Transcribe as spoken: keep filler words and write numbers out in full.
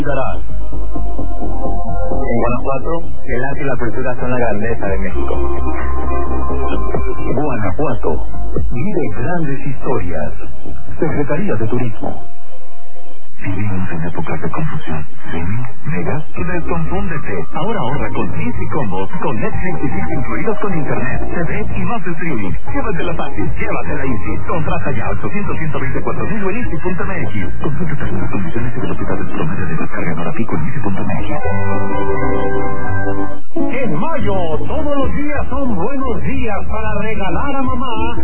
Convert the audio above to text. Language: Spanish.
En Guanajuato, el arte y la cultura son la grandeza de México. Guanajuato vive grandes historias. Secretaría de Turismo. Vivimos en épocas de confusión. ¿Sí? ¿Megas? Desconfúndete. Ahora ahorra con Easy Combos, con Netflix y Disney incluidos con internet, T V y más streaming. Llévatela fácil, llévatela Easy. Contrata ya ochocientos, ciento veinticuatro mil en easy punto m x. Consulta términos, condiciones y velocidades promedio de descarga en hora pico en easy punto m x. En mayo, todos los días son buenos días para regalar a mamá